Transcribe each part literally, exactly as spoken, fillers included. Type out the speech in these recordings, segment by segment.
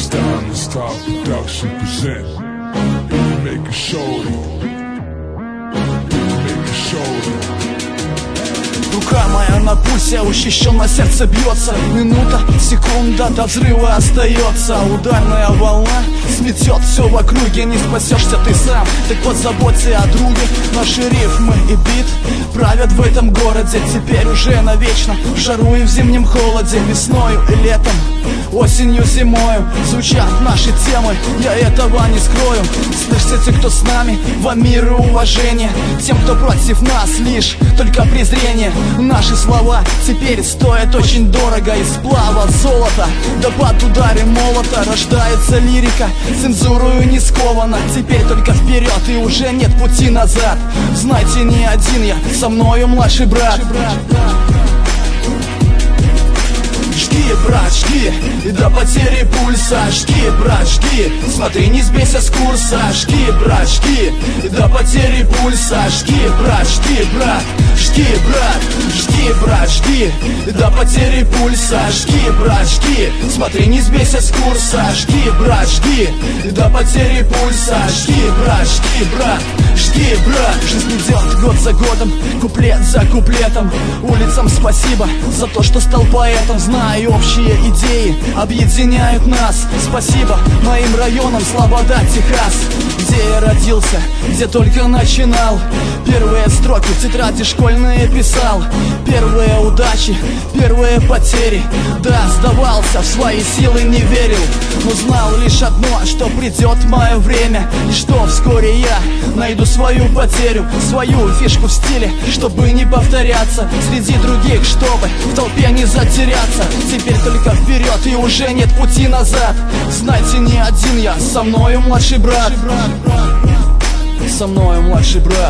Diamond Star Production present Beatmaker Shorty. Beatmaker Shorty. Рука моя на пульсе, учащенно сердце бьется. Минута, секунда до взрыва остается. Ударная волна сметет все в округе. Не спасешься ты сам, так позаботься о друге. Наши рифмы и бит правят в этом городе. Теперь уже навечно, в жару и в зимнем холоде. Весною и летом, осенью, зимою звучат наши темы, я этого не скрою. Слышите, те, кто с нами, вам мир и уважение. Тем, кто против нас, лишь только презрение. Наши слова теперь стоят очень дорого. Из сплава золота, да под ударом молота рождается лирика, цензурою не скована. Теперь только вперед и уже нет пути назад. Знайте, не один я, со мною младший брат. Жги, брат, жги, и до потери пульса. Жги, брат, жги, смотри, не сбейся с курса. Жги, брат, жги, и до потери пульса. Жги, брат, жги, брат, жги, брат, жги, брат, жги, и до потери пульса. Жги, брат, жги, смотри, не сбейся с курса. Жги, брат, жги, и до потери пульса. Жги, брат, жги, брат, жги, брат. Жизнь идет год за годом, куплет за куплетом. Улицам спасибо за то, что стал поэтом. Знаю, общие идеи объединяют нас. Спасибо моим районам, Слобода, Техас, где я родился, где только начинал. Первые строки в тетради школьные писал. Первые удачи, первые потери. Да, сдавался, в свои силы не верил, но знал лишь одно, что придет мое время, и что вскоре я найду свою потерю, свою фишку в стиле, чтобы не повторяться среди других, чтобы в толпе не затеряться. Теперь только вперед и уже нет пути назад. Знайте, не один я, со мною младший брат. Со мною младший брат.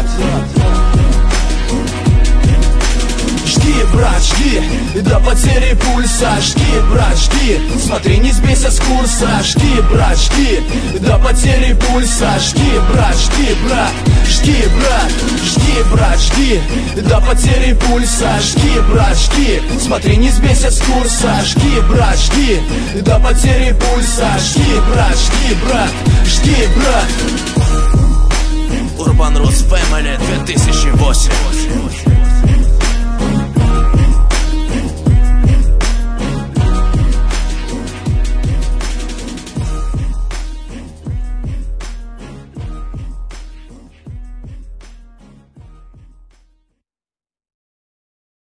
Жги, брат, жги, и до потери пульса. Жги, брат, жги, смотри, не сбейся с курса. Жги, брат, жги, и до потери пульса. Жги, брат, жги, брат, жги, брат, жги, брат, жги, и до потери пульса. Жги, брат, жги, смотри, не сбейся с курса. Жги, брат, жги, и до потери пульса. Жги, брат, жги, брат, жги, брат. Urban Roots Family две тысячи восемь.